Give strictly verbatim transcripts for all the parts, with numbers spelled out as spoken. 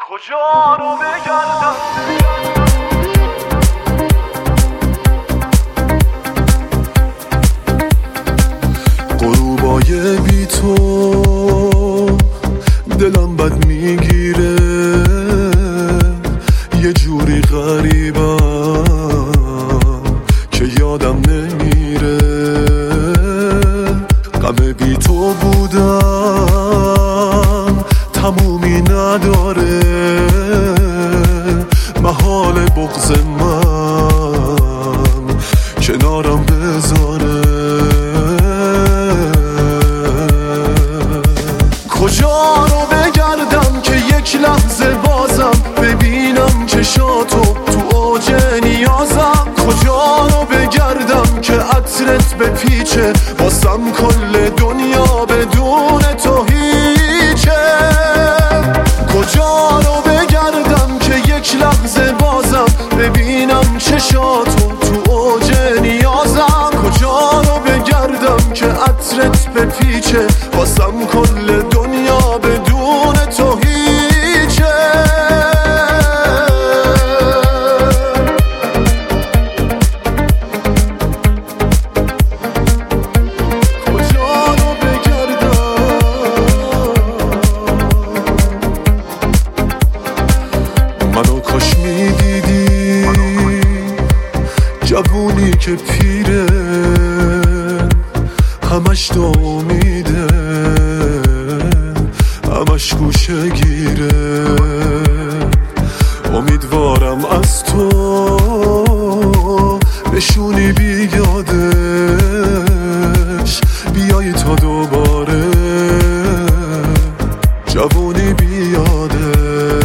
کجا رو بگردم غروبای بی تو دلم بد میگیره، یه جوری غریبم که یادم نمیره. غم بی تو بودم تمومی نداره، محال بغض من کنارم بذاره. کجا رو بگردم که یک لحظه بازم ببینم چشاتو تو اوج نیازم؟ کجا رو بگردم که عطرت بپیچه واسم کل دنیا بدون تو هیچه؟ کجا رو بگردم که یک لحظه بازم ببینم چشاتو تو اوج نیازم؟ کجا رو بگردم که عطرت بپیچه واسم کل دنیا بدون تو هیچه؟ کجا رو بگردم منو کاش میدیدی جوونی که پیره همش تو امیده، همش گوشه گیره. امیدوارم از تو نشونی بیادش بیایی تا دوباره جوونی بیاده.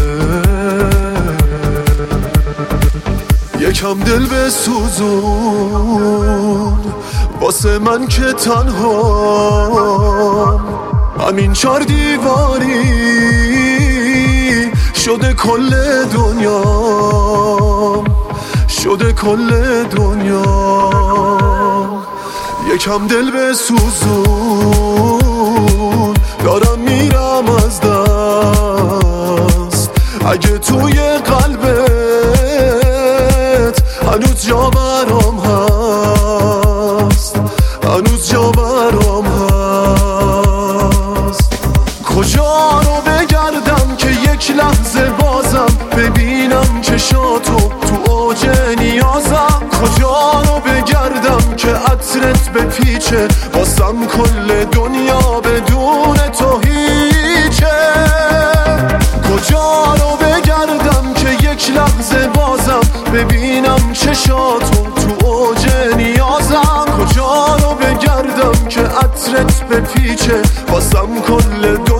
یکم دل بسوزون واسه من که تنهام، همین چار دیواری شده کل دنیا، شده کل دنیا. یکم دل بسوزون دارم میرم از دست، اگه توی قلبت هنوز جا برام هست، هنوز جا برام هست. کجا رو بگردم که یک لحظه بازم ببینم چشاتو تو اوج نیازم؟ کجا رو بگردم که عطرت بپیچه واسم کل دنیا بدون تو هیچه؟ کجا رو بگردم که یک لحظه بازم ببینم چشاتو تو اوج نیازم؟ کجا رو بگردم که عطرت بپیچه واسم کل دنیا